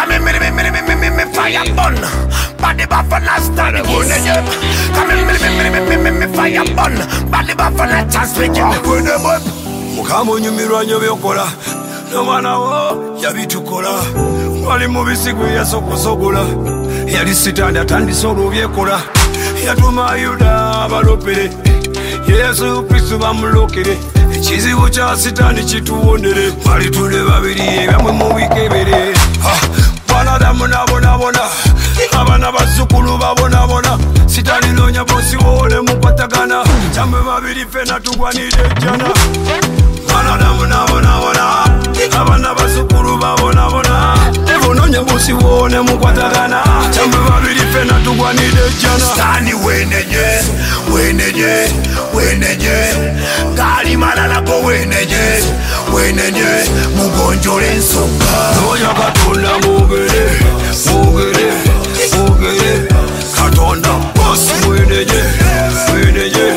Come me fire burn. Body buffalo stand the good again. Come me fire burn. Body buffalo chance we give me good up. Mukamo nyumirwa nyo byokola. No mwana wo yabitukola. Wali mubisi gwe yasokosogola. Yali sitanda tandisa olubyekola. Yatuma Yuda abalopere. Yesu Kristo bamulokere. Ekizibu kya sitani kituwonere. Bali tule babiri ebyamwe mubikebere. Banadamu nabonabona. Abana bazzukulu babonabona. Sitani nonya bosi wole mukwatagana. Kyamwe babiri fena tugwanire ejjana. Banadamu nabonabona. Abana bazzukulu babonabona. Nonya bosi wole mukwatagana. Kyamwe babiri fena tugwanire ejjana. Sitani weneje, weneje, weneje. Gali malala go weneje, weneje. Mugonjole ensonga. Nonya Katonda mugere, mugere, mugere. Katonda bosi weneje, weneje.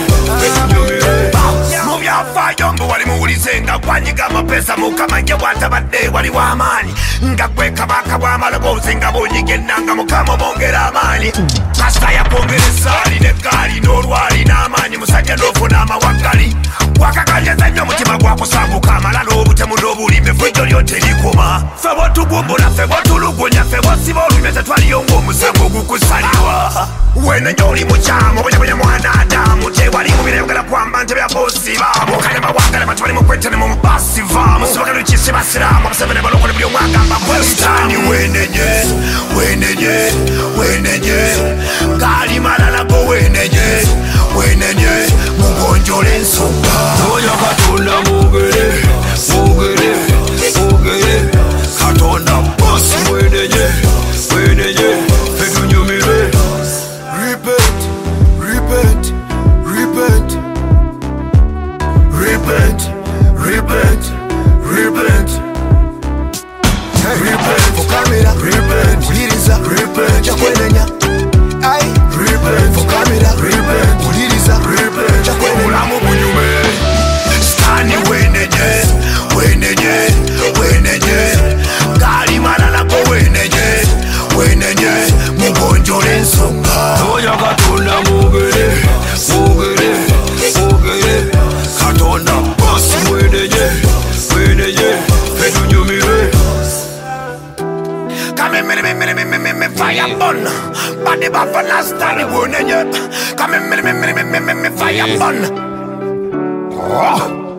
Mubyafayo mbu wali muwulize nga gwanyiga amapesa mukama nje bwatabadde wali w'amaanyi nga gwe kabaka bw'amaloboozi nga bw'onyiga ennanga mukama bongera amaanyi kasita yakwongera essaali n'eggaali n'olwali n'amaanyi musajja n'ofuna amawaggali wakakanyaza nnyo omutima gwakusanguka amalala obutemu n'obulimbe fujjo lyo terikoma ffe bw'otugumbula ffe bw'otulugunya ffe bw'osiba olumye tetwaliyo ng'omusango ogukusalirwa wenenye oli mukyamu obunyabunya mwana Adamu tewali mubira yogera kwamba ntebe ya bosi baabo kale mawagala bati bali mukwetane mu basi vaamu sibagala kisi basiramu abasebene balokole buli omwagamba mwesitani wenenye wenenye wenenye gali malala go wenenye wenenye mugonjole ensonga Nonya Katonda mugere mugere mugere Katonda bosi wenenye wenenye fetunyumire Repent, repent, repent, repent, repent, repent, repent, for camera, repent, uliriza, repent, chakwenenya, ay, repent, for camera, repent, uliriza, repent, chakwenenya. Mulamu bunyume Stani weneje, weneje, weneje Gali malala go weneje, weneje Mugonjole ensonga Nonya Katonda mugere, mugere, mugere Katonda bosi weneje, weneje fetunyumire Come me fire burn. Body buffalo stand the good again. Come me fire burn.